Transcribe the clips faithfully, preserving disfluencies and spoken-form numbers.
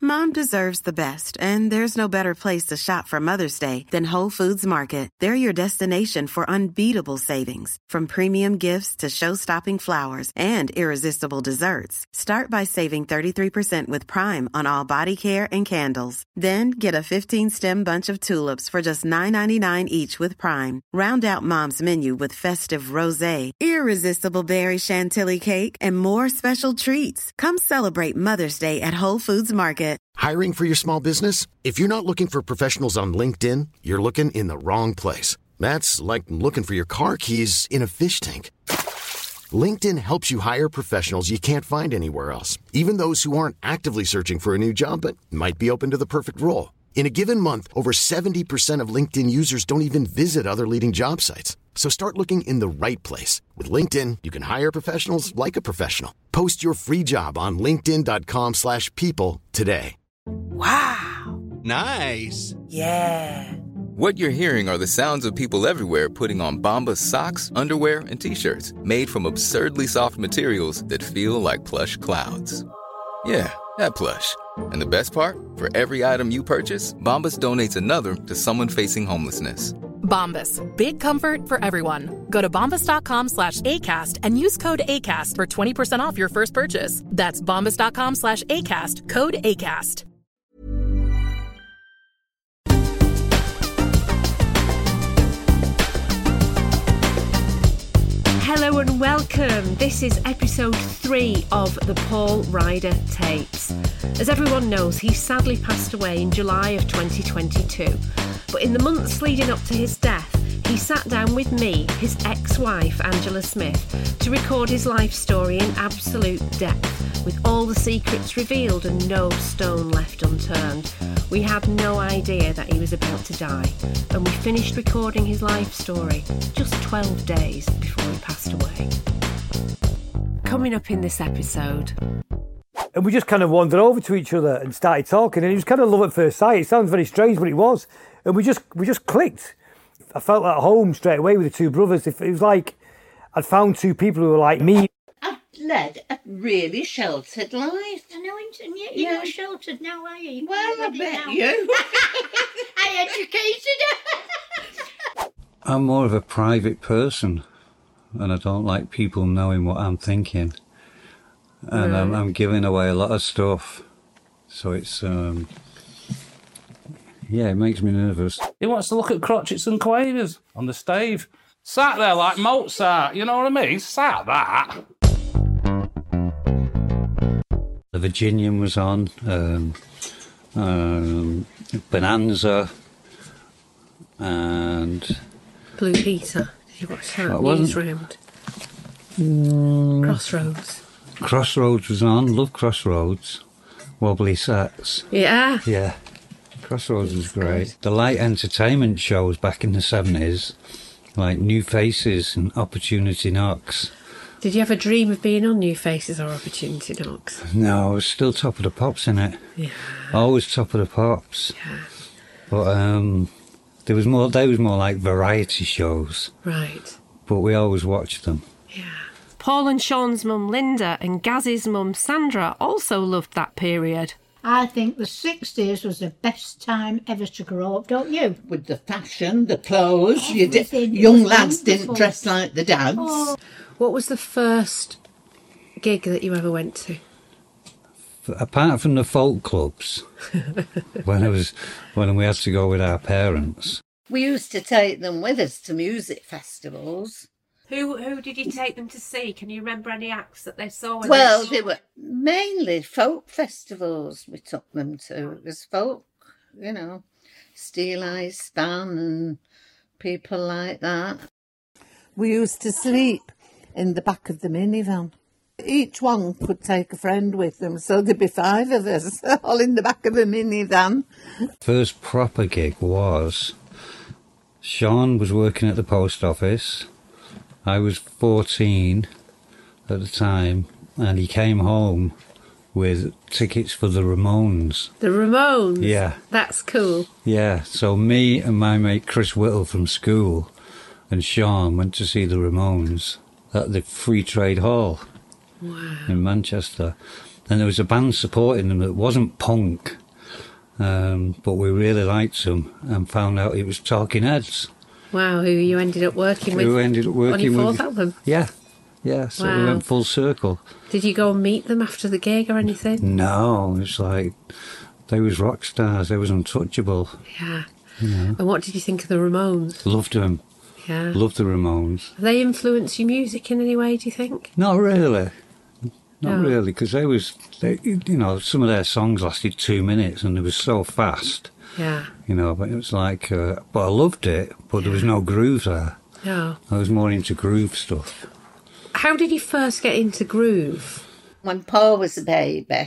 Mom deserves the best, and there's no better place to shop for Mother's Day than Whole Foods Market. They're your destination for unbeatable savings, from premium gifts to show-stopping flowers and irresistible desserts. Start by saving thirty-three percent with Prime on all body care and candles. Then get a fifteen-stem bunch of tulips for just nine ninety-nine each with Prime. Round out Mom's menu with festive rosé, irresistible berry chantilly cake, and more special treats. Come celebrate Mother's Day at Whole Foods Market. Hiring for your small business? If you're not looking for professionals on LinkedIn, you're looking in the wrong place. That's like looking for your car keys in a fish tank. LinkedIn helps you hire professionals you can't find anywhere else, even those who aren't actively searching for a new job but might be open to the perfect role. In a given month, over seventy percent of LinkedIn users don't even visit other leading job sites. So start looking in the right place. With LinkedIn, you can hire professionals like a professional. Post your free job on linkedin.com slash people today. Wow. Nice. Yeah. What you're hearing are the sounds of people everywhere putting on Bombas socks, underwear, and T-shirts made from absurdly soft materials that feel like plush clouds. Yeah, that plush. And the best part? For every item you purchase, Bombas donates another to someone facing homelessness. Bombas. Big comfort for everyone. Go to bombas.com slash ACAST and use code ACAST for twenty percent off your first purchase. That's bombas.com slash ACAST. Code ACAST. Hello and welcome. This is episode three of the Paul Ryder tapes. As everyone knows, he sadly passed away in July of twenty twenty-two. But in the months leading up to his death, he sat down with me, his ex-wife Angela Smith, to record his life story in absolute depth, with all the secrets revealed and no stone left unturned. We had no idea that he was about to die, and we finished recording his life story just twelve days before he passed away. Coming up in this episode. And we just kind of wandered over to each other and started talking, and it was kind of love at first sight. It sounds very strange, but it was. And we just we just clicked. I felt at home straight away with the two brothers. It was like I'd found two people who were like me. I've led a really sheltered life. I know, and yet Yeah. you're not sheltered now, are you? Well, I You're bet now. you. I educated her. I'm more of a private person, and I don't like people knowing what I'm thinking. And Right. I'm, I'm giving away a lot of stuff, so it's um, yeah, it makes me nervous. He wants to look at crotchets and quavers on the stave. Sat there like Mozart, you know what I mean? Sat that. The Virginian was on, um, um, Bonanza, and Blue Peter. Did you watch that? That wasn't- Newsroom. mm, Crossroads. Crossroads was on. Love Crossroads. Wobbly Sacks. Yeah. Yeah. Crossroads was great. The light entertainment shows back in the seventies, like New Faces and Opportunity Knocks. Did you ever dream of being on New Faces or Opportunity Knocks? No, I was still top of the pops in it. Yeah. Always top of the pops. Yeah. But um, there was more. They was more like variety shows. Right. But we always watched them. Yeah. Paul and Sean's mum Linda and Gaz's mum Sandra also loved that period. I think the sixties was the best time ever to grow up, don't you? With the fashion, the clothes, you did, Everything. It young was lads wonderful. didn't dress like the dads. Oh. What was the first gig that you ever went to? F- Apart from the folk clubs, when I was when we had to go with our parents. We used to take them with us to music festivals. Who who did you take them to see? Can you remember any acts that they saw? when Well, they they were mainly folk festivals we took them to. It was folk, you know, Steel Eyes Stan and people like that. We used to sleep in the back of the minivan. Each one could take a friend with them, so there'd be five of us, all in the back of a minivan. First proper gig was Sean was working at the post office. I was fourteen at the time, and he came home with tickets for the Ramones. The Ramones? Yeah. That's cool. Yeah, so me and my mate Chris Whittle from school and Sean went to see the Ramones at the Free Trade Hall Wow. in Manchester. And there was a band supporting them that wasn't punk, Um, but we really liked them and found out it was Talking Heads. Wow, who you ended up working with Who ended up working on your fourth with, album? Yeah, yeah, so Wow. we went full circle. Did you go and meet them after the gig or anything? No, it's like, they was rock stars, they was untouchable. Yeah. You know. And what did you think of the Ramones? Loved them. Yeah. Loved the Ramones. Have they influenced your music in any way, do you think? Not really. Not No. really, because they was, they, you know, some of their songs lasted two minutes and they were so fast, Yeah. you know, but it was like, uh, but I loved it, but there was no groove there. No. I was more into groove stuff. How did you first get into groove? When Paul was a baby,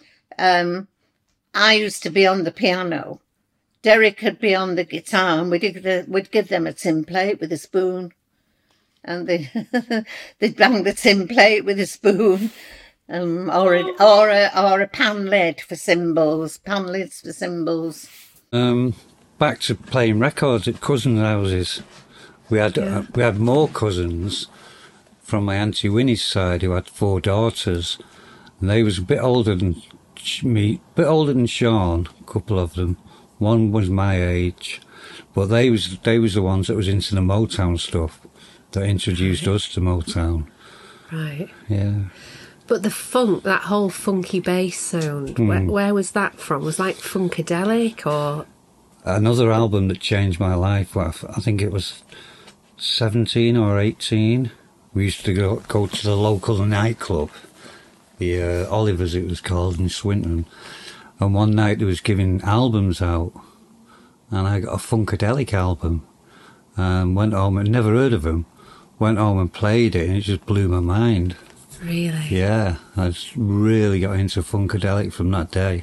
um, I used to be on the piano. Derek would be on the guitar, and we'd give, the, we'd give them a tin plate with a spoon. And they, they'd bang the tin plate with a spoon, um, or, a, or, a, or a pan lid for cymbals, pan lids for cymbals. Um, back to playing records at cousins' houses. We had Yeah. uh, we had more cousins from my Auntie Winnie's side who had four daughters, and they was a bit older than sh- me, a bit older than Sean. A couple of them. One was my age, but they was they was the ones that was into the Motown stuff that introduced us to Motown. Right. Yeah. But the funk, that whole funky bass sound, where, Mm. where was that from? Was like Funkadelic or... Another album that changed my life, well, I think it was seventeen or eighteen. We used to go, go to the local nightclub, the uh, Oliver's it was called, in Swinton. And one night they was giving albums out, and I got a Funkadelic album. Um, went home and never heard of them. Went home and played it, and it just blew my mind. Really? Yeah, I just really got into Funkadelic from that day.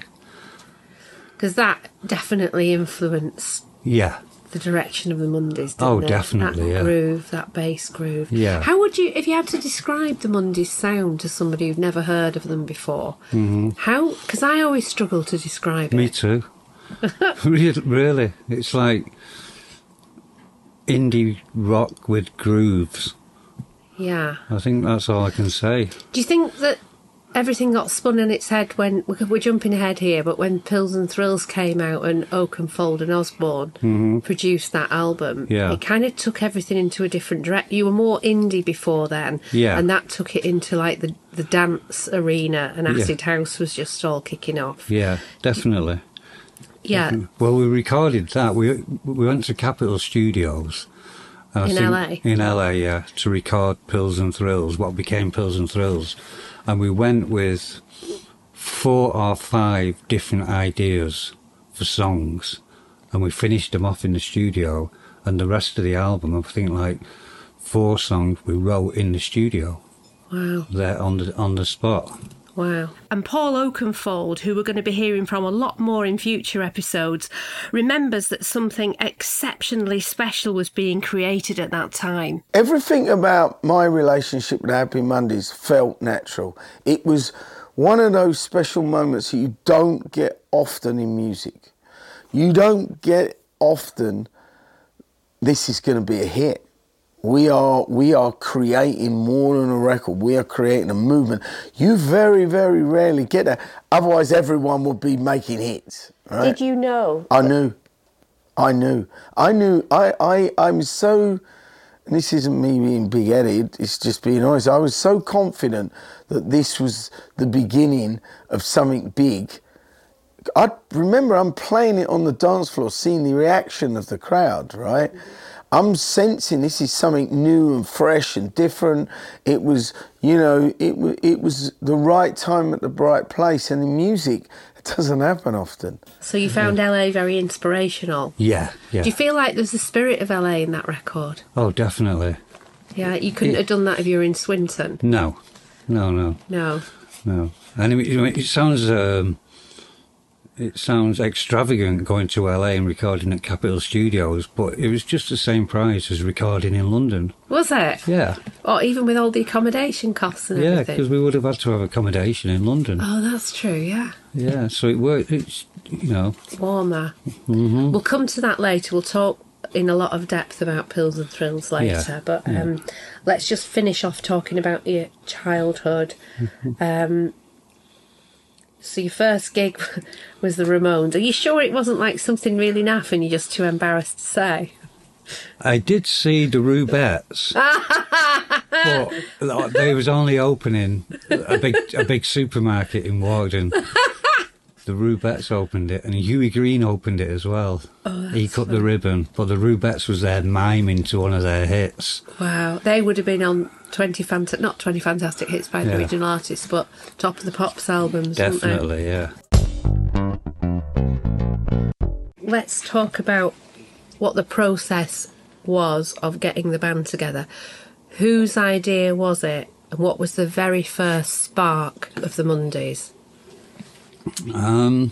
Because that definitely influenced Yeah. the direction of the Mondays, didn't Oh, it? definitely, That yeah. groove, that bass groove. Yeah. How would you, if you had to describe the Mondays sound to somebody who'd never heard of them before, hmm how, because I always struggle to describe Me it. too. Really, really. It's like indie rock with grooves. Yeah. I think that's all I can say. Do you think that everything got spun on its head when, we're we're jumping ahead here, but when Pills and Thrills came out and Oakenfold and Osborne Mhm. produced that album, Yeah. it kind of took everything into a different direction. You were more indie before then, Yeah. and that took it into like the, the dance arena, and Yeah. Acid House was just all kicking off. Yeah, definitely. Yeah, Well, we recorded that. We we went to Capitol Studios. and I In think- L A? In L A, yeah, to record Pills and Thrills, what became Pills and Thrills. And we went with four or five different ideas for songs, and we finished them off in the studio, and the rest of the album, I think like four songs we wrote in the studio, wow. there on the on the spot. Wow. And Paul Oakenfold, who we're going to be hearing from a lot more in future episodes, remembers that something exceptionally special was being created at that time. Everything about my relationship with Happy Mondays felt natural. It was one of those special moments that you don't get often in music. You don't get often, this is going to be a hit. We are we are creating more than a record. We are creating a movement. You very, very rarely get that. Otherwise, everyone would be making hits. Right? Did you know? I knew. I knew. I knew. I, I, I'm so, and this isn't me being big-headed, it's just being honest. I was so confident that this was the beginning of something big. I remember I'm playing it on the dance floor, seeing the reaction of the crowd, right? I'm sensing this is something new and fresh and different. It was, you know, it, w- it was the right time at the right place. And in music, it doesn't happen often. So you found L A very inspirational. Yeah, yeah. Do you feel like there's the spirit of L A in that record? Oh, definitely. Yeah, you couldn't Yeah. have done that if you were in Swinton. No, no, no. No. No, and it, it sounds um, it sounds extravagant going to L A and recording at Capitol Studios, but it was just the same price as recording in London. Was it? Yeah, Or even with all the accommodation costs and yeah, everything? because we would have had to have accommodation in London. Oh, that's true, yeah. Yeah, so it worked. It's you know. It's warmer. hmm We'll come to that later. We'll talk in a lot of depth about Pills and Thrills later, Yeah, but yeah. um, let's just finish off talking about your childhood. um, So your first gig was the Ramones. Are you sure it wasn't like something really naff and you're just too embarrassed to say? I did see the Rubettes, but they was only opening a big a big supermarket in Warden. The Rubettes opened it, and Huey Green opened it as well. Oh, he cut funny. the ribbon, but the Rubettes was there miming to one of their hits. Wow, they would have been on twenty fant- not twenty fantastic hits by the Yeah. original artists, but Top of the Pops albums. wouldn't they? Definitely, yeah. Let's talk about what the process was of getting the band together. Whose idea was it, and what was the very first spark of the Mondays? Um,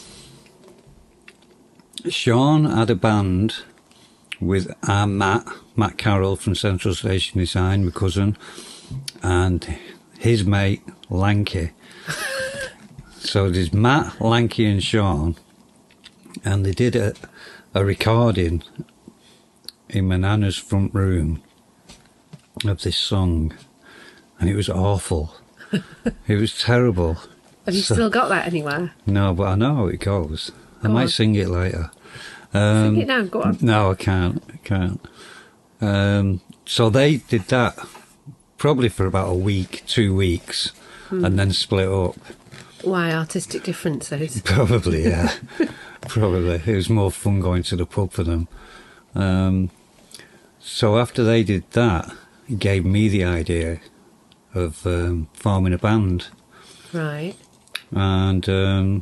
Sean had a band with our Matt, Matt Carroll from Central Station Design, my cousin, and his mate, Lanky. So there's Matt, Lanky and Sean, and they did a, a recording in my nana's front room of this song, and it was awful. It was terrible. Have you So- still got that anywhere? No, but I know how it goes. I Go might on. sing it later. Um, Sing it now, go on. No, I can't. I can't. Um, so they did that probably for about a week, two weeks, Hmm. and then split up. Why, artistic differences? Probably, yeah. Probably. It was more fun going to the pub for them. Um, so after they did that, it gave me the idea of um, forming a band. Right. And um,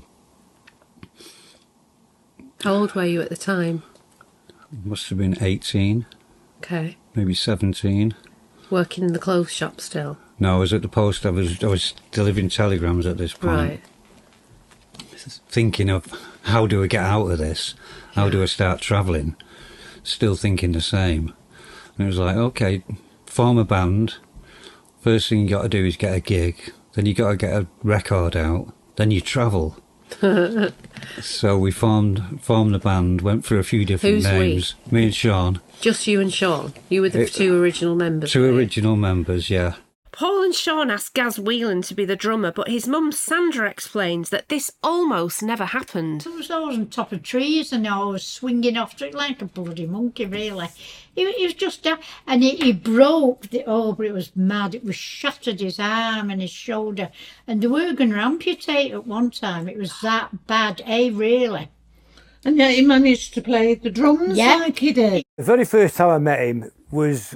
How old were you at the time? must have been eighteen, Okay. maybe seventeen. Working in the clothes shop still? No, I was at the post. I was I was delivering telegrams at this point. Right. Thinking of how do I get out of this? How do I start travelling? Still thinking the same. And it was like, okay, form a band. First thing you got to do is get a gig. Then you got to get a record out. Then you travel. So we formed formed the band. Went through a few different Who's names. Me and Sean, Just you and Sean? You were the It- two original members? two were you? original members. Yeah. Paul and Sean asked Gaz Whelan to be the drummer, but his mum Sandra explains that this almost never happened. It was always on top of trees and I was swinging off to it like a bloody monkey, really. He, he was just down, and he, he broke the, oh, but it was mad. It was shattered his arm and his shoulder, and they were going to amputate at one time. It was that bad, eh, really? And yet he managed to play the drums Yeah. like he did. The very first time I met him was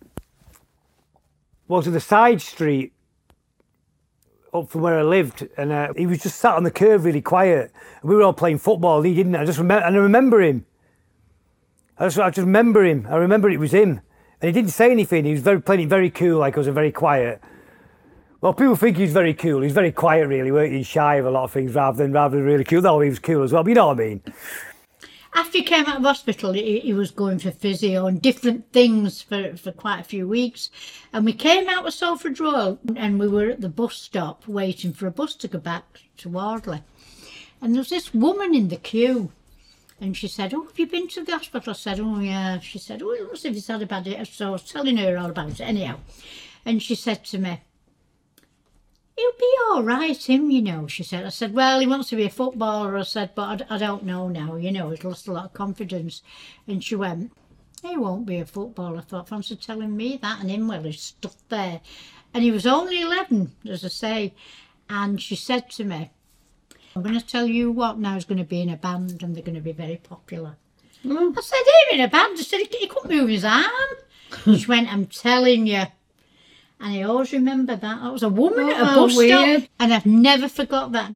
was in the side street up from where I lived, and uh, he was just sat on the curb really quiet. And we were all playing football, and he didn't. I just remember, and I remember him. I just, I just remember him. I remember it was him, and he didn't say anything. He was very playing it very cool, like I was very quiet. Well, people think he's very cool. He's very quiet, really. Weren't he? Shy of a lot of things, rather than rather than really cool. Though he was cool as well. But you know what I mean. After he came out of hospital, he, he was going for physio and different things for, for quite a few weeks. And we came out of Salford Royal and we were at the bus stop waiting for a bus to go back to Wardley. And there was this woman in the queue. And she said, oh, have you been to the hospital? I said, oh, yeah. She said, oh, it looks as if he's had a bad day. So I was telling her all about it anyhow. And she said to me, he'll be all right, him, you know, she said. I said, well, he wants to be a footballer. I said, but I, I don't know now, you know, he's lost a lot of confidence. And she went, he won't be a footballer. I thought, fancy telling me that, and him, well, he's stuck there. And he was only eleven, as I say. And she said to me, I'm going to tell you what, now he's going to be in a band and they're going to be very popular. Mm. I said, him in a band? I said, he, he couldn't move his arm. She went, I'm telling you. And I always remember that. That was a woman Oh, at a how bus weird. stop. And I've never forgot that.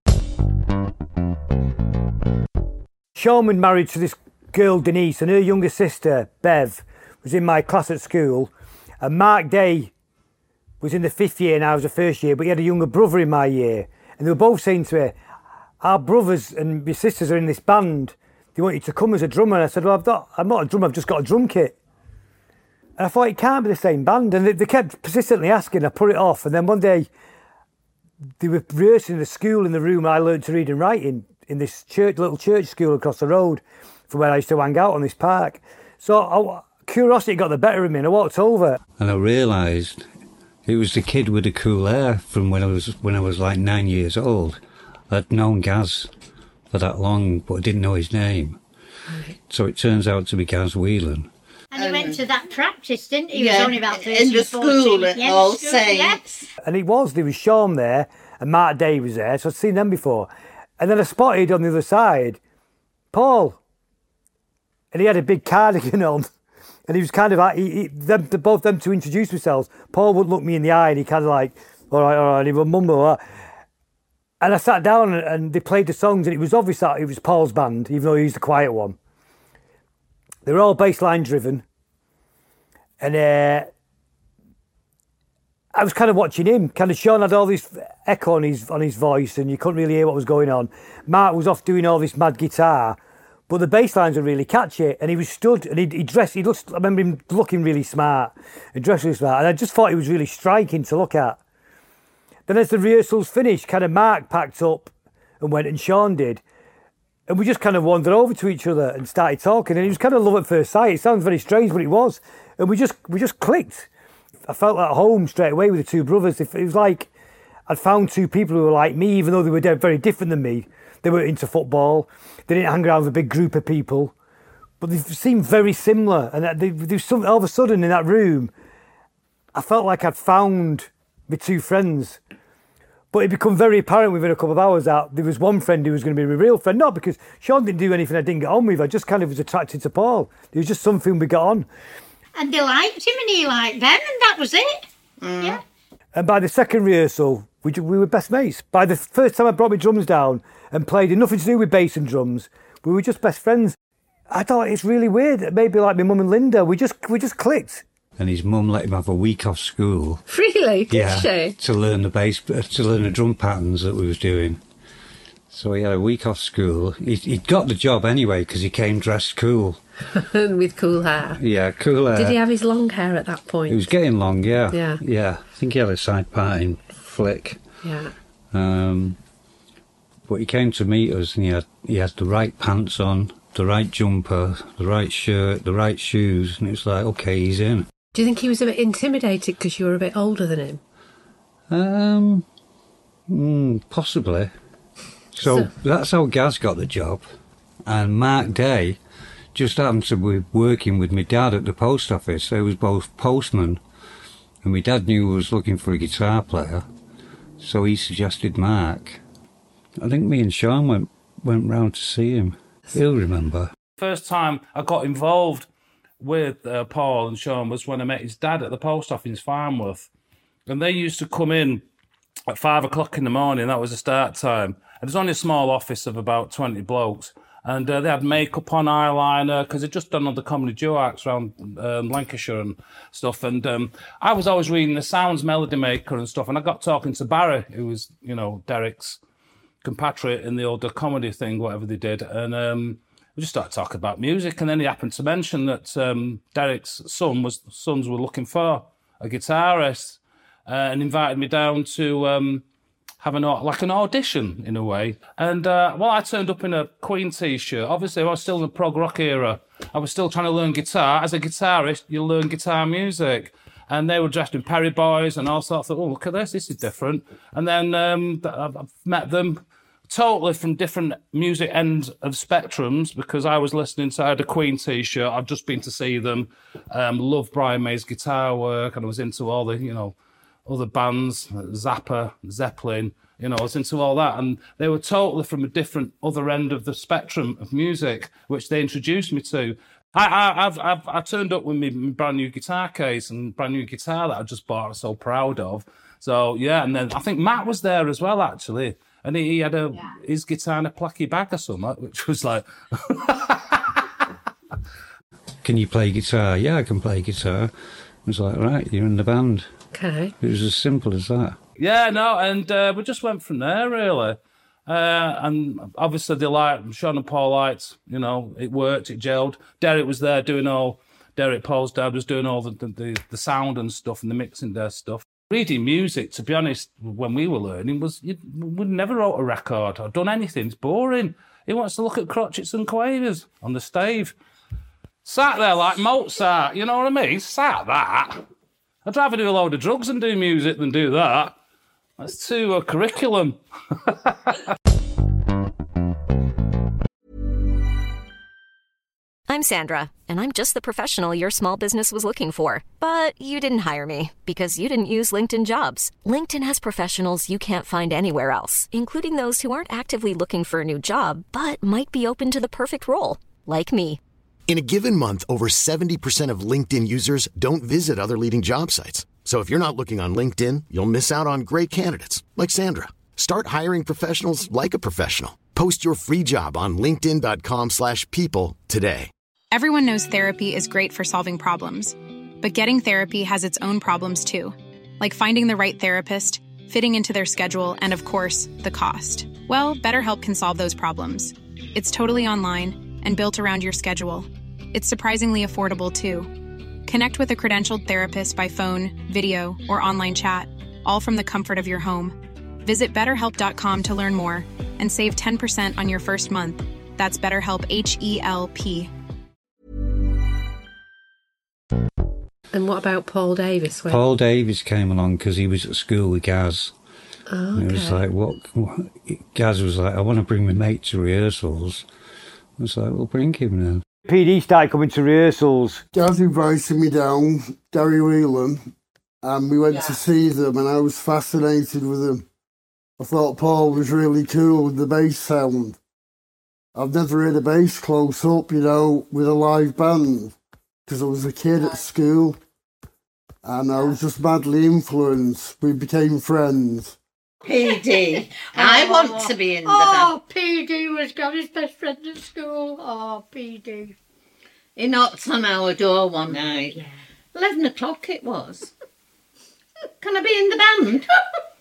Sean was married to this girl, Denise, and her younger sister, Bev, was in my class at school. And Mark Day was in the fifth year and I was the first year, but he had a younger brother in my year. And they were both saying to me, our brothers and my sisters are in this band. They want you to come as a drummer. And I said, well, I've not, I'm not a drummer, I've just got a drum kit. And I thought, it can't be the same band. And they, they kept persistently asking, I put it off. And then one day, they were rehearsing in the school in the room I learned to read and write in, in this church, little church school across the road from where I used to hang out on this park. So I, curiosity got the better of me and I walked over. And I realised it was the kid with the cool hair from when I was when I was like nine years old. I'd known Gaz for that long, but I didn't know his name. Right. So it turns out to be Gaz Whelan. And he um, went to that practice, didn't he? He yeah, was only about thirteen, in the school at yeah, All school, Saints. Yeah. And it was, there was Sean there, and Mark Day was there, so I'd seen them before. And then I spotted on the other side, Paul. And he had a big cardigan on. And he was kind of like, he, he, them, both them to introduce themselves. Paul would look me in the eye and he kind of like, all right, all right, and he would mumble. All right. And I sat down and, and they played the songs, and it was obvious that it was Paul's band, even though he was the quiet one. They were all bass line driven. And uh, I was kind of watching him. Kind of Sean had all this echo on his on his voice, and you couldn't really hear what was going on. Mark was off doing all this mad guitar, but the bass lines were really catchy. And he was stood, and he he dressed. He looked. I remember him looking really smart, and dressed really smart. And I just thought he was really striking to look at. Then, as the rehearsals finished, kind of Mark packed up and went, and Sean did. And we just kind of wandered over to each other and started talking. And it was kind of love at first sight. It sounds very strange, but it was. And we just we just clicked. I felt at home straight away with the two brothers. It was like I'd found two people who were like me, even though they were very different than me. They were into football. They didn't hang around with a big group of people. But they seemed very similar. And they, they, some, all of a sudden in that room, I felt like I'd found my two friends. But it became very apparent within a couple of hours that there was one friend who was going to be my real friend. Not because Sean didn't do anything I didn't get on with. I just kind of was attracted to Paul. There was just something we got on. And they liked him and he liked them, and that was it. Mm. Yeah. And by the second rehearsal, we, we were best mates. By the first time I brought my drums down and played nothing to do with bass and drums, we were just best friends. I thought it's really weird that maybe like my mum and Linda, we just we just clicked. And his mum let him have a week off school. Really? Did yeah, she? To learn the bass, to learn the drum patterns that we was doing. So he had a week off school. He, he'd got the job anyway because he came dressed cool. With cool hair. Yeah, cool hair. Did he have his long hair at that point? He was getting long, yeah. Yeah. Yeah. I think he had a side parting flick. Yeah. Um, but he came to meet us and he had, he had the right pants on, the right jumper, the right shirt, the right shoes. And it was like, OK, he's in. Do you think he was a bit intimidated because you were a bit older than him? Um, mm, possibly. So, so that's how Gaz got the job. And Mark Day just happened to be working with my dad at the post office. They was both postmen. And my dad knew I was looking for a guitar player. So he suggested Mark. I think me and Sean went, went round to see him. He'll remember. First time I got involved with uh, Paul and Sean was when I met his dad at the post office in Farnworth. And they used to come in at five o'clock in the morning. That was the start time. It was only a small office of about twenty blokes. And uh, they had makeup on, eyeliner, because they'd just done all the comedy duo acts around um, Lancashire and stuff. And um, I was always reading the Sounds Melody Maker and stuff. And I got talking to Barry, who was, you know, Derek's compatriot in the older comedy thing, whatever they did. And um, we just started talking about music. And then he happened to mention that um, Derek's son was sons were looking for a guitarist uh, and invited me down to... Um, have an, like an audition in a way. And uh, well, I turned up in a Queen t-shirt. Obviously, I was still in the prog rock era. I was still trying to learn guitar. As a guitarist, you learn guitar music. And they were dressed in Perry Boys and all sorts. I thought, oh, look at this, this is different. And then um, I've met them totally from different music ends of spectrums because I was listening to I had a Queen t-shirt. I've just been to see them. Um, loved Brian May's guitar work, and I was into all the, you know, other bands, Zappa, Zeppelin, you know, I was into all that. And they were totally from a different other end of the spectrum of music, which they introduced me to. I, I, I've, I've, I turned up with my brand new guitar case and brand new guitar that I just bought, I'm so proud of. So, yeah, and then I think Matt was there as well, actually. And he, he had a yeah. his guitar in a placky bag or something, which was like... Can you play guitar? Yeah, I can play guitar. I was like, right, you're in the band. Okay. It was as simple as that. Yeah, no, and uh, we just went from there, really. Uh, and obviously they liked, Sean and Paul liked, you know, it worked, it gelled. Derek was there doing all, Derek, Paul's dad, was doing all the, the, the sound and stuff and the mixing their stuff. Reading music, to be honest, when we were learning, was, you, we never wrote a record or done anything. It's boring. He wants to look at crotchets and quavers on the stave. Sat there like Mozart, you know what I mean? Sat that. I'd rather do a load of drugs and do music than do that. That's too uh, curriculum. I'm Sandra, and I'm just the professional your small business was looking for. But you didn't hire me because you didn't use LinkedIn Jobs. LinkedIn has professionals you can't find anywhere else, including those who aren't actively looking for a new job, but might be open to the perfect role, like me. In a given month, over seventy percent of LinkedIn users don't visit other leading job sites. So if you're not looking on LinkedIn, you'll miss out on great candidates like Sandra. Start hiring professionals like a professional. Post your free job on linkedin.com slash people today. Everyone knows therapy is great for solving problems, but getting therapy has its own problems too, like finding the right therapist, fitting into their schedule, and of course, the cost. Well, BetterHelp can solve those problems. It's totally online and built around your schedule. It's surprisingly affordable too. Connect with a credentialed therapist by phone, video, or online chat, all from the comfort of your home. Visit better help dot com to learn more and save ten percent on your first month. That's BetterHelp, H E L P. And what about Paul Davis? When... Paul Davis came along because he was at school with Gaz. Oh, okay. And it was like, what, what? Gaz was like, I want to bring my mate to rehearsals. I was like, well, bring him then. P D started coming to rehearsals. Gaz invited me down, Gary Whelan, and we went yeah. to see them, and I was fascinated with them. I thought Paul was really cool with the bass sound. I've never heard a bass close up, you know, with a live band, because I was a kid at school, and I was just madly influenced. We became friends. P D, I want to be in the Oh, band. P D was Gary's best friend at school. Oh, P D. He knocked on our door one night. Yeah. Eleven o'clock it was. Can I be in the band?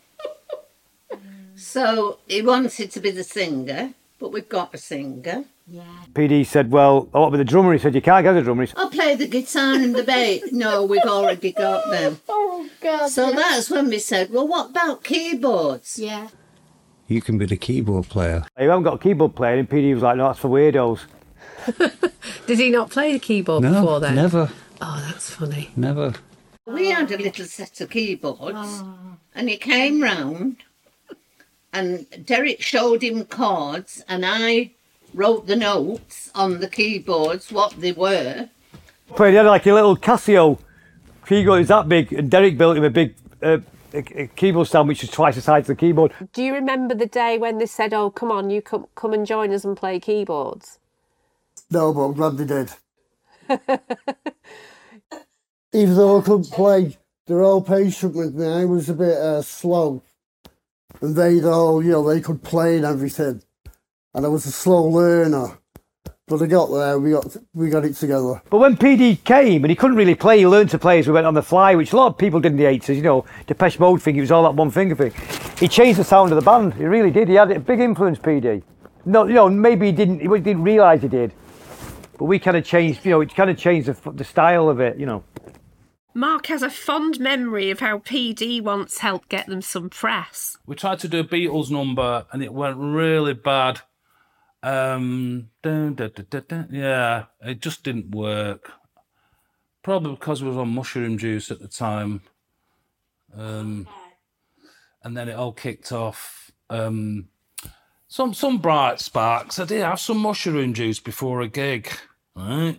So he wanted to be the singer, but we've got a singer. Yeah. P D said, well, I want to be the drummer. He said, you can't get a drummer. He said, I'll play the guitar and the bass. No, we've already got them. Oh, God. So yeah. that's when we said, well, what about keyboards? Yeah. You can be the keyboard player. You haven't got a keyboard player, and P D was like, no, that's for weirdos. Did he not play the keyboard no, before then? never. Oh, that's funny. Never. We had a little set of keyboards, oh. and he came round, and Derek showed him chords, and I wrote the notes on the keyboards, what they were. But he had like a little Casio keyboard, it was that big, and Derek built him a big uh, a, a keyboard stand which was twice the size of the keyboard. Do you remember the day when they said, oh, come on, you come, come and join us and play keyboards? No, but I'm glad they did. Even though I couldn't play, they were all patient with me. I was a bit uh, slow. And they'd all, you know, they could play and everything. And I was a slow learner. But I got there, we got we got it together. But when P D came and he couldn't really play, he learned to play as we went on the fly, which a lot of people did in the eighties, you know, Depeche Mode thing, it was all that one finger thing. He changed the sound of the band, he really did. He had a big influence, P D. No, you know, maybe he didn't, he didn't realise he did. But we kind of changed, you know, it kind of changed the, the style of it, you know. Mark has a fond memory of how P D once helped get them some press. We tried to do a Beatles number and it went really bad. Um, dun, dun, dun, dun, dun. Yeah, it just didn't work. Probably because we was on mushroom juice at the time. Um, and then it all kicked off. Um, some some bright sparks. I did have some mushroom juice before a gig, right?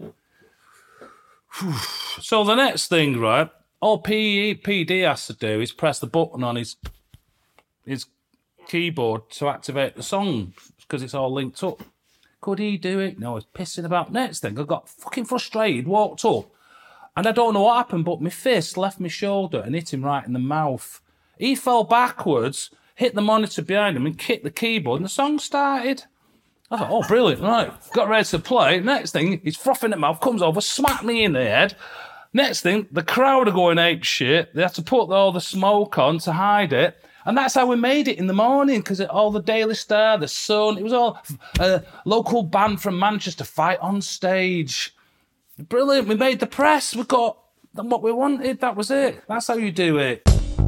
So the next thing, right, all P D has to do is press the button on his his keyboard to activate the song because it's all linked up. Could he do it? No, I was pissing about. Next thing, I got fucking frustrated, walked up, and I don't know what happened, but my fist left my shoulder and hit him right in the mouth. He fell backwards, hit the monitor behind him and kicked the keyboard, and the song started. I thought, oh, brilliant, right. Got ready to play. Next thing, he's frothing at mouth, comes over, smacked me in the head. Next thing, the crowd are going ape shit. They had to put all the smoke on to hide it. And that's how we made it in the morning, because all the Daily Star, the Sun, it was all a local band from Manchester fight on stage. Brilliant. We made the press. We got what we wanted. That was it. That's how you do it.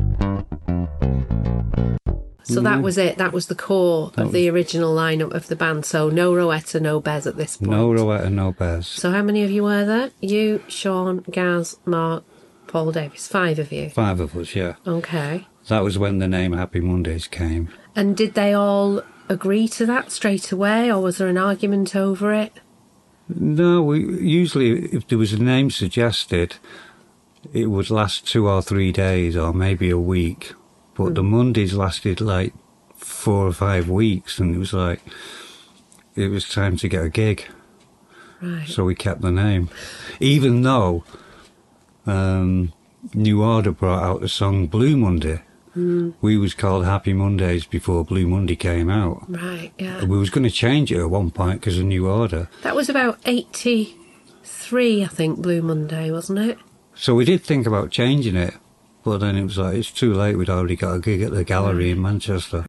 So that was it. That was the core that of the original lineup of the band. So no Rowetta, no Bez at this point. No Rowetta, no Bez. So how many of you were there? You, Sean, Gaz, Mark, Paul Davis. Five of you. Five of us, yeah. Okay. That was when the name Happy Mondays came. And did they all agree to that straight away, or was there an argument over it? No, we usually, if there was a name suggested, it would last two or three days or maybe a week. But mm. the Mondays lasted like four or five weeks, and it was like, it was time to get a gig. Right. So we kept the name. Even though um, New Order brought out the song Blue Monday, mm. we was called Happy Mondays before Blue Monday came out. Right, yeah. We was going to change it at one point because of New Order. That was about eighty-three, I think, Blue Monday, wasn't it? So we did think about changing it, but then it was like, it's too late, we'd already got a gig at the Gallery in Manchester.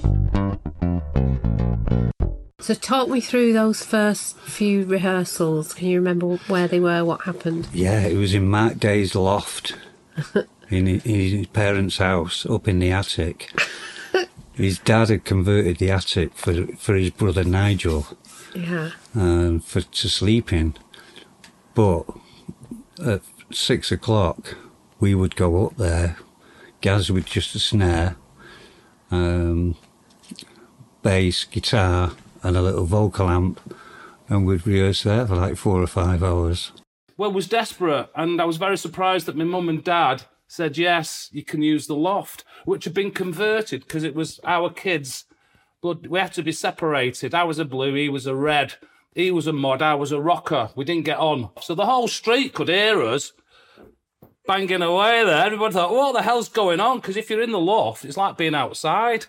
So talk me through those first few rehearsals. Can you remember where they were, what happened? Yeah, it was in Mark Day's loft, in his parents' house, up in the attic. His dad had converted the attic for for his brother Nigel, yeah, um, for to sleep in. But at six o'clock, we would go up there, Gaz with just a snare, um, bass, guitar, and a little vocal amp, and we'd rehearse there for like four or five hours. Well, I was desperate, and I was very surprised that my mum and dad said, yes, you can use the loft, which had been converted because it was our kids, but we had to be separated. I was a blue, he was a red, he was a mod, I was a rocker. We didn't get on. So the whole street could hear us banging away there. Everybody thought, what the hell's going on? Because if you're in the loft, it's like being outside.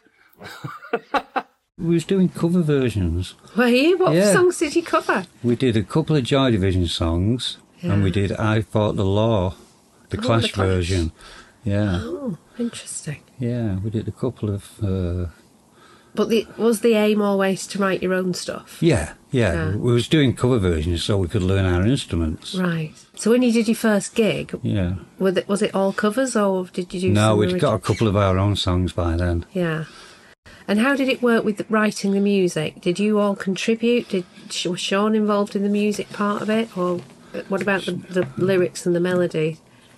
We was doing cover versions. Were you? What yeah. songs did you cover? We did a couple of Joy Division songs, yeah. and we did I Fought the Law, the oh, Clash the Clash. version. Yeah. Oh, interesting. Yeah, we did a couple of... Uh... But the, was the aim always to write your own stuff? Yeah, yeah, yeah. We was doing cover versions so we could learn our instruments. Right. So when you did your first gig, yeah, was it, was it all covers or did you do No, some we'd original? got a couple of our own songs by then. Yeah. And how did it work with writing the music? Did you all contribute? Did was Sean involved in the music part of it? Or what about the, the lyrics and the melody?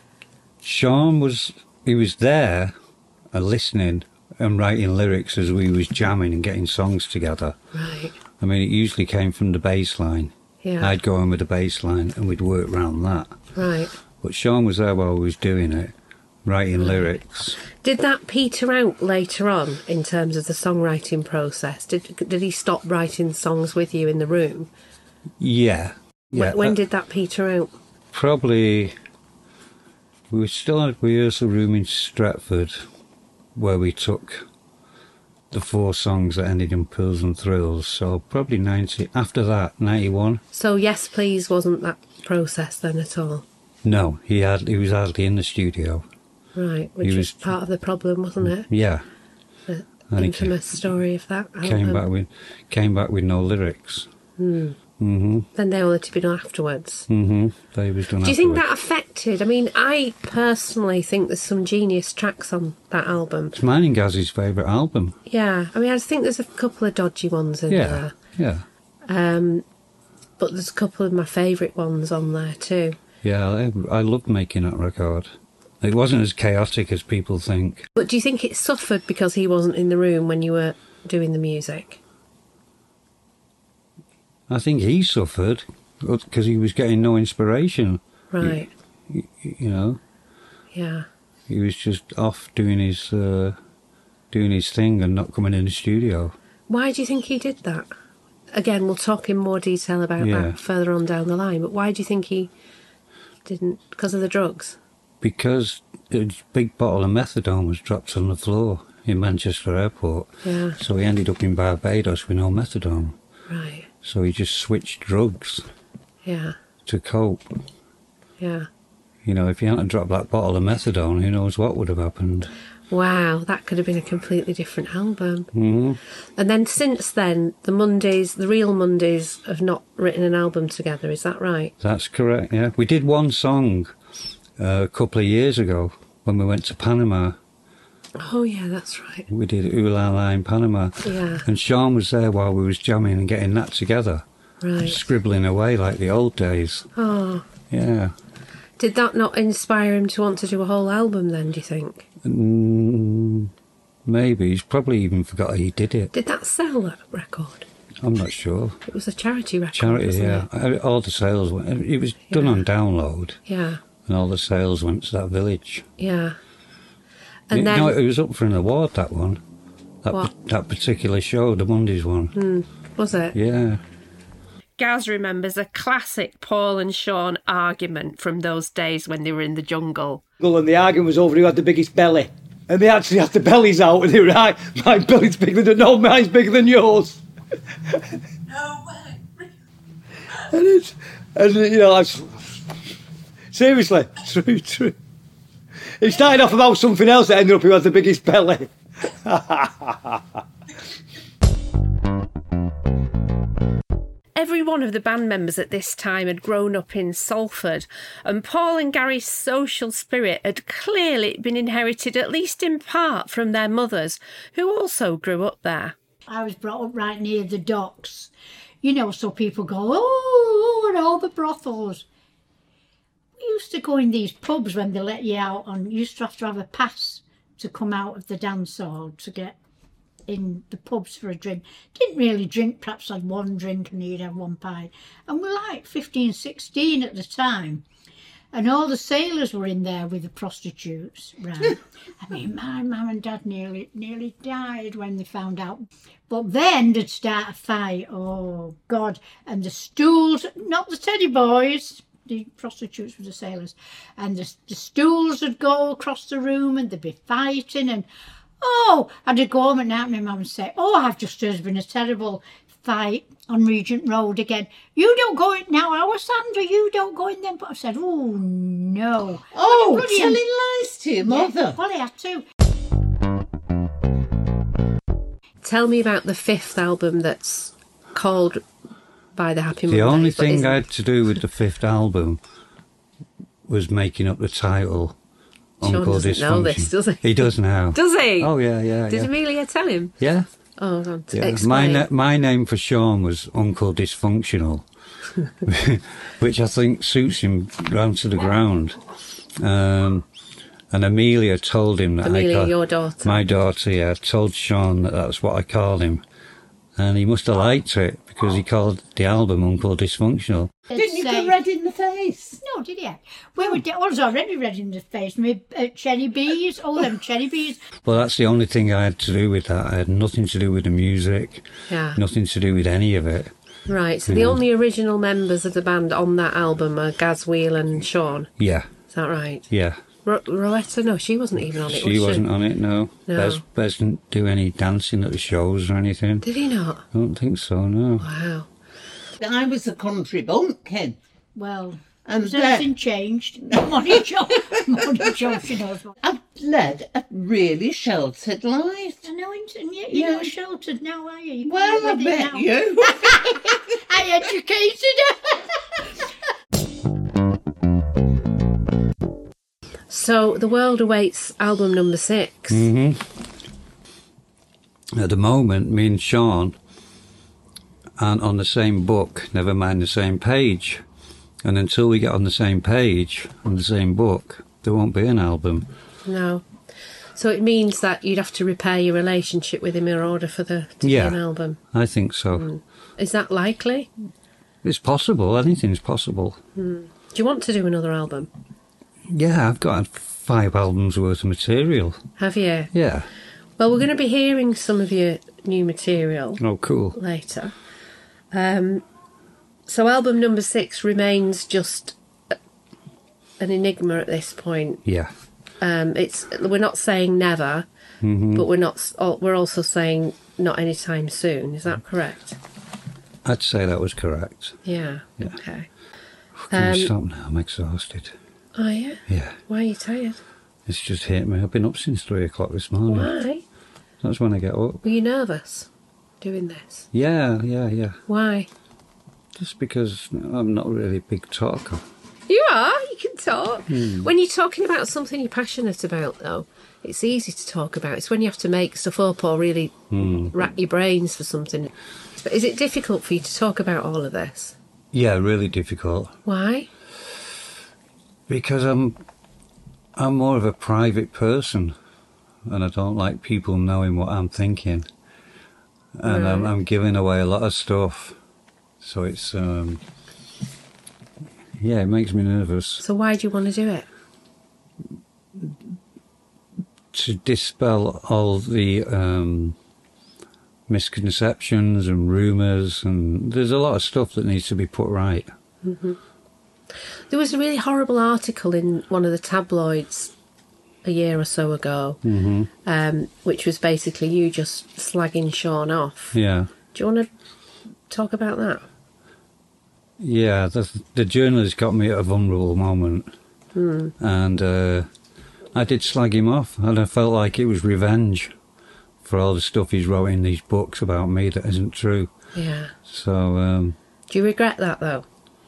Sean was, he was there and listening and writing lyrics as we was jamming and getting songs together. Right. I mean, it usually came from the bass line. Yeah. I'd go in with the bass line and we'd work around that. Right. But Sean was there while we was doing it, writing right. lyrics. Did that peter out later on in terms of the songwriting process? Did did he stop writing songs with you in the room? Yeah. yeah. When, when uh, did that peter out? Probably, we were still at a rehearsal room in Stretford where we took the four songs that ended in Pearls and Thrills, so probably ninety, after that, ninety-one. So Yes Please wasn't that process then at all? No, he had he was hardly in the studio. Right, which he was, was part of the problem, wasn't it? Yeah. The and infamous came, story of that. Came album. back with came back with no lyrics. Hmm. Mm-hmm. Then they all had to be done afterwards. Mm-hmm. They was done Do you afterwards. think that affected? I mean, I personally think there's some genius tracks on that album. It's mine and Gaz's favourite album. Yeah, I mean, I think there's a couple of dodgy ones in yeah. there. Yeah. Um, but there's a couple of my favourite ones on there too. Yeah, I, I loved making that record. It wasn't as chaotic as people think. But do you think it suffered because he wasn't in the room when you were doing the music? I think he suffered because he was getting no inspiration. Right. You, you know. Yeah. He was just off doing his uh, doing his thing and not coming in the studio. Why do you think he did that? Again, we'll talk in more detail about Yeah. that further on down the line. But why do you think he didn't? Because of the drugs? Because a big bottle of methadone was dropped on the floor in Manchester Airport. Yeah. So he ended up in Barbados with no methadone. Right. So he just switched drugs Yeah. to cope. Yeah. You know, if he hadn't dropped that bottle of methadone, who knows what would have happened. Wow, that could have been a completely different album. Mm-hmm. And then since then, the Mondays, the real Mondays, have not written an album together, is that right? That's correct, yeah. We did one song uh, a couple of years ago when we went to Panama. Oh, yeah, that's right. We did Ooh La La in Panama. Yeah. And Sean was there while we was jamming and getting that together. Right. Scribbling away like the old days. Oh. Yeah. Did that not inspire him to want to do a whole album then, do you think? Mm, maybe. He's probably even forgot he did it. Did that sell, that record? I'm not sure. It was a charity record. Charity, wasn't yeah. It? All the sales went. It was done Yeah. on download. Yeah. And all the sales went to that village. Yeah. And it, then no, it was up for an award. That one. That What? pa- that particular show, the Mondays one. Hmm, was it? Yeah. Gaz remembers a classic Paul and Sean argument from those days when they were in the jungle. And the argument was over who had the biggest belly. And they actually had the bellies out, and they were like, my belly's bigger than, no, mine's bigger than yours. No way. And it's, and you know, that's, seriously, true, true. It started off about something else that ended up who had the biggest belly. Every one of the band members at this time had grown up in Salford, and Paul and Gary's social spirit had clearly been inherited, at least in part, from their mothers, who also grew up there. I was brought up right near the docks. You know, so people go, oh, and all the brothels. We used to go in these pubs when they let you out, and you used to have to have a pass to come out of the dance hall to get in the pubs for a drink. Didn't really drink, perhaps had one drink and you'd have one pint. And we're like fifteen, sixteen at the time. And all the sailors were in there with the prostitutes, right? I mean, my mum and dad nearly nearly died when they found out. But then they'd start a fight, oh God. And the stools, not the teddy boys, the prostitutes were the sailors. And the, the stools would go across the room and they'd be fighting, and oh, I'd go home at night, my mum would say, oh, I've just heard there's been a terrible fight on Regent Road again. You don't go in now, our Sandra, you don't go in them. But I said, oh, no. Oh, Bloody telling hell. lies to your mother. Yeah, well, I had to. Tell me about the fifth album that's called By the Happy The Mondays. only but thing isn't- I had to do with the fifth album was making up the title. Sean Uncle doesn't know Dysfunction. this, does he? He does now. Does he? Oh yeah, yeah, Did yeah. Amelia tell him? Yeah. Oh, God. Yeah. Explain. My na- my name for Sean was Uncle Dysfunctional, which I think suits him round to the ground. Um, and Amelia told him that Amelia, I call- your daughter. My daughter, yeah, told Sean that that's what I called him, and he must have liked it because he called the album Uncle Dysfunctional. Didn't you Say- get red in the face? No, did he? We were, I was already red in the face. My uh, cherry bees, all them cherry bees. Well, that's the only thing I had to do with that. I had nothing to do with the music, Yeah. nothing to do with any of it. Right, so Yeah. the only original members of the band on that album are Gaz Wheel and Sean. Yeah, Is that right? yeah. Ro- Rowetta? No, she wasn't even on it, She was wasn't on it, no. No. Bez, Bez didn't do any dancing at the shows or anything. Did he not? I don't think so, no. Wow. I was a country bumpkin. Well, And has then- anything changed? Money Joe, Money Joe, she knows what. I've led a really sheltered life. I know, and yet you're Yeah. not sheltered now, are you? You Well, can't I live it bet now. you. I educated her. So, The World Awaits album number six. hmm At the moment, me and Sean aren't on the same book, never mind the same page. And until we get on the same page, on the same book, there won't be an album. No. So it means that you'd have to repair your relationship with him in order for the to Yeah. be an album. I think so. Mm. Is that likely? It's possible, anything's possible. Mm. Do you want to do another album? Yeah, I've got five albums worth of material. Have you? Yeah. Well, we're going to be hearing some of your new material Oh, cool. later. Um, so album number six remains just a- an enigma at this point. Yeah. Um, it's we're not saying never, Mhm. but we're not. s- al- We're also saying not anytime soon. Is that correct? I'd say that was correct. Yeah. Yeah. Okay. Can we Um, stop now? I'm exhausted. Are you? Yeah. Why are you tired? It's just hit me. I've been up since three o'clock this morning. Why? That's when I get up. Were you nervous doing this? Yeah, yeah, yeah. Why? Just because I'm not really a big talker. You are. You can talk. Hmm. When you're talking about something you're passionate about, though, it's easy to talk about. It's when you have to make stuff up or really Hmm. rack your brains for something. But is it difficult for you to talk about all of this? Yeah, really difficult. Why? Because I'm, I'm more of a private person, and I don't like people knowing what I'm thinking. and I'm, Right. I'm giving away a lot of stuff. So it's, um, yeah, it makes me nervous. So why do you want to do it? To dispel all the um, misconceptions and rumours, and there's a lot of stuff that needs to be put right. hmm There was a really horrible article in one of the tabloids a year or so ago, hmm um, which was basically you just slagging Sean off. Yeah. Do you want to talk about that? Yeah, the, the journalist got me at a vulnerable moment, Hmm. and uh, I did slag him off, and I felt like it was revenge for all the stuff he's wrote in these books about me that isn't true. Yeah. So, um, Do you regret that though?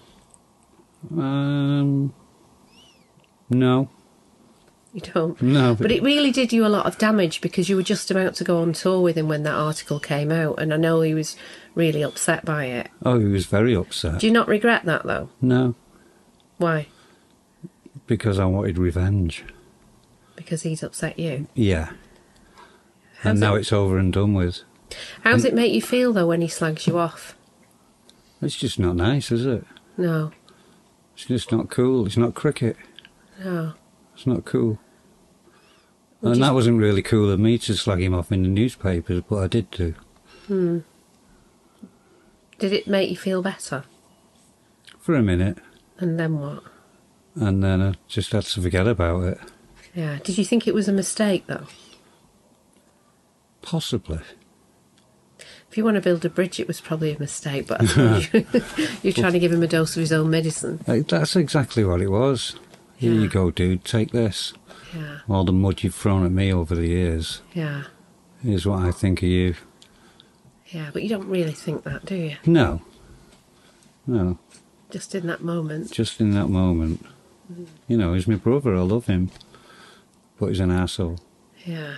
um, no, You don't? no. But it really did you a lot of damage because you were just about to go on tour with him when that article came out, and I know he was really upset by it. Oh, he was very upset. Do you not regret that though? No, Why? because I wanted revenge. Because he's upset you. Yeah. How's and now it- it's over and done with. How does And- it make you feel though when he slags you off? It's just not nice, is it? No, It's just not cool. It's not cricket. no. It's not cool. Would and you- that wasn't really cool of me to slag him off in the newspapers, but I did do. Hmm. Did it make you feel better? For a minute. And then what? And then I just had to forget about it. Yeah. Did you think it was a mistake though? Possibly. If you want to build a bridge, it was probably a mistake, but I suppose you- you're trying to give him a dose of his own medicine. Hey, That's exactly what it was. Here you go, dude. Take this. Yeah. All the mud you've thrown at me over the years. Yeah. Here's what I think of you. Yeah, but you don't really think that, do you? No. No. Just in that moment. Just in that moment. Mm. You know, he's my brother. I love him. But he's an asshole. Yeah.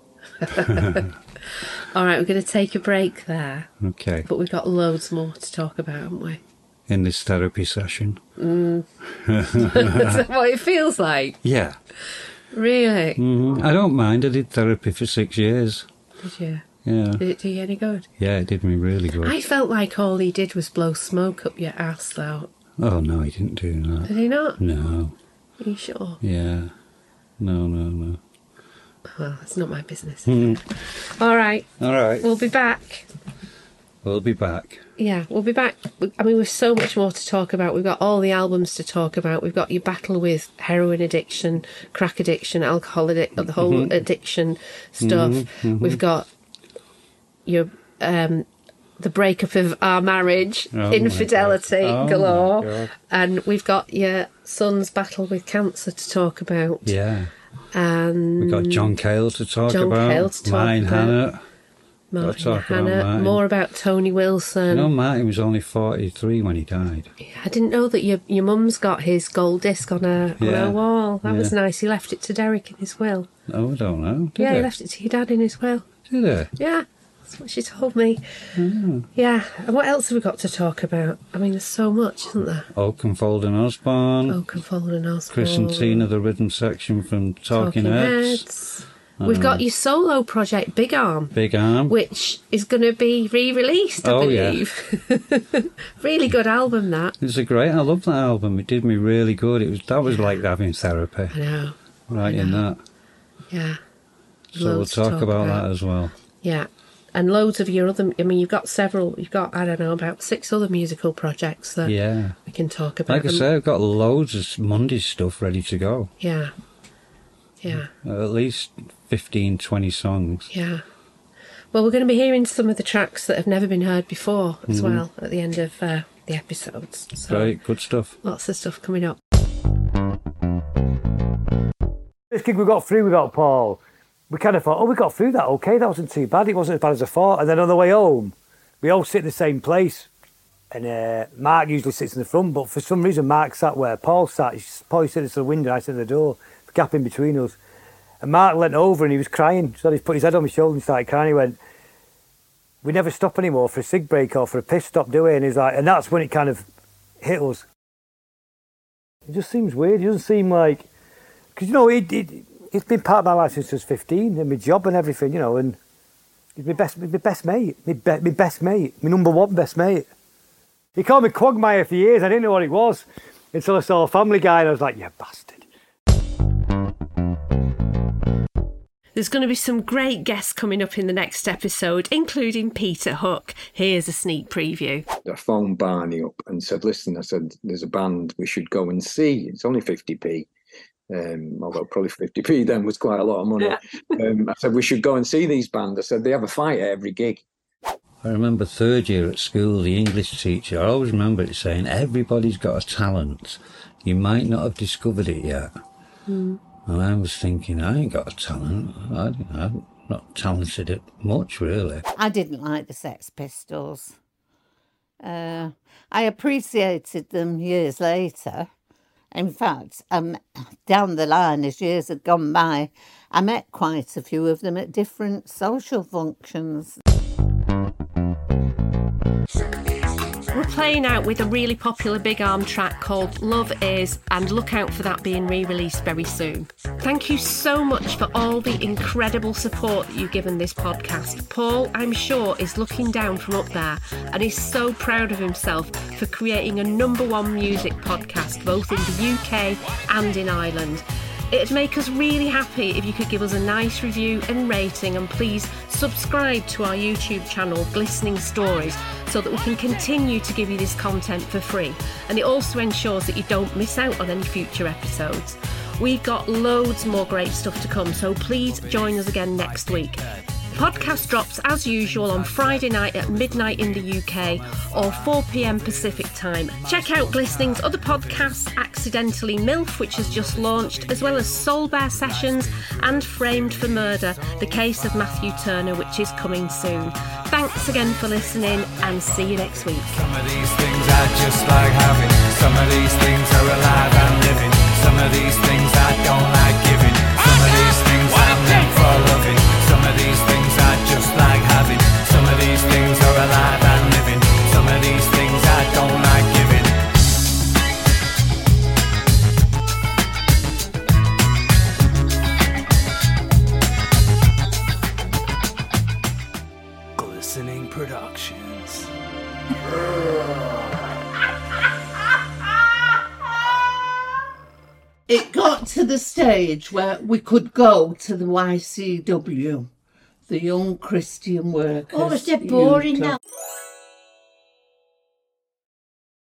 All right, we're going to take a break there, Okay. but we've got loads more to talk about, haven't we? In this therapy session. Mm. Is that what it feels like? Yeah. Really? hmm I don't mind. I did therapy for six years. Did you? Yeah. Did it do you any good? Yeah, it did me really good. I felt like all he did was blow smoke up your ass, though. Oh, no, he didn't do that. Did he not? No. Are you sure? Yeah. No, no, no. Well, it's not my business. Hmm. All right. All right. We'll be back. We'll be back. Yeah, we'll be back. I mean, we've so much more to talk about. We've got all the albums to talk about. We've got your battle with heroin addiction, crack addiction, alcohol addiction, the whole Mhm. addiction stuff. Mhm, mhm. We've got your um, the breakup of our marriage, Oh my infidelity God. Oh my galore, God. and we've got your son's battle with cancer to talk about. Yeah. And We've got John Cale to talk John about. Cale to talk Martin about. Hannah. Martin Got to talk about Hannah, Martin. more about Tony Wilson. You know, Martin was only forty-three when he died. I didn't know that your your mum's got his gold disc on her on Yeah. her wall. That was Yeah. nice. He left it to Derek in his will. Oh, I don't know. Did yeah, he? he left it to your dad in his will. Did he? Yeah, that's what she told me. Oh. Yeah, and what else have we got to talk about? I mean, there's so much, isn't there? Oakenfold and Osborne. Oakenfold and Osborne. Chris and Tina, the rhythm section from Talking, Talking Heads. Heads. We've Uh, got your solo project, Big Arm. Big Arm. Which is going to be re-released, I Oh, yeah. believe. Really good album, that. It's a great. I love that album. It did me really good. It was that was like having therapy. I know. Right in that. Yeah. So we'll Loads to talk, talk about, about. that as well. Yeah. And loads of your other, I mean, you've got several, you've got, I don't know, about six other musical projects that Yeah. we can talk about. Like I And- say, I've got loads of Monday stuff ready to go. Yeah. Yeah. At least fifteen, twenty songs. Yeah. Well, we're going to be hearing some of the tracks that have never been heard before as Mhm. well at the end of uh, the episodes. So Great, good stuff. lots of stuff coming up. This gig we got through, we got Paul. We kind of thought, oh, we got through that okay. That wasn't too bad. It wasn't as bad as I thought. And then on the way home, we all sit in the same place. And uh, Mark usually sits in the front, but for some reason, Mark sat where Paul sat. Paul sat at the window, I sat at the door, the gap in between us. And Mark leant over and he was crying. So he put his head on my shoulder and started crying. He went, we never stop anymore for a cig break or for a piss stop, do we? And he's like, and that's when it kind of hit us. It just seems weird. It doesn't seem like, because you know, it, it, it's been part of my life since I was fifteen, and my job and everything, you know, and He's my best, my best mate, my, be, my best mate, my number one best mate. He called me Quagmire for years. I didn't know what it was until I saw Family Guy and I was like, you bastard. There's going to be some great guests coming up in the next episode, including Peter Hook. Here's a sneak preview. I phoned Barney up and said, listen, I said, there's a band we should go and see. It's only fifty p. Um, although probably fifty p then was quite a lot of money. Yeah. um, I said, we should go and see these bands. I said, they have a fight at every gig. I remember third year at school, the English teacher, I always remember it saying, everybody's got a talent. You might not have discovered it yet. Mm. And I was thinking, I ain't got a talent. I, I'm not talented at much, really. I didn't like the Sex Pistols. Uh, I appreciated them years later. In fact, um, down the line, as years had gone by, I met quite a few of them at different social functions. We're playing out with a really popular Big Arm track called Love Is, and look out for that being re-released very soon. Thank you so much for all the incredible support that you've given this podcast. Paul, I'm sure, is looking down from up there and is so proud of himself for creating a number one music podcast both in the U K and in Ireland. It'd make us really happy if you could give us a nice review and rating, and please subscribe to our YouTube channel, Glistening Stories, so that we can continue to give you this content for free. And it also ensures that you don't miss out on any future episodes. We've got loads more great stuff to come, so please join us again next week. Podcast drops as usual on Friday night at midnight in the U K or four p.m. Pacific time. Check out Glistening's other podcasts, Accidentally MILF, which has just launched, as well as Soul Bear Sessions and Framed for Murder, the case of Matthew Turner, which is coming soon. Thanks again for listening and see you next week. Some of these things I just like having. Some of these things are alive and living. Some of these things I don't like giving. Some of these things I'm meant for loving. Some of these things I just like having. Some of these things are alive and living. Some of these things I don't like giving. Glistening Productions. It got to the stage where we could go to the Y C W, the Young Christian Workers. Oh, is it boring Youth now? Club.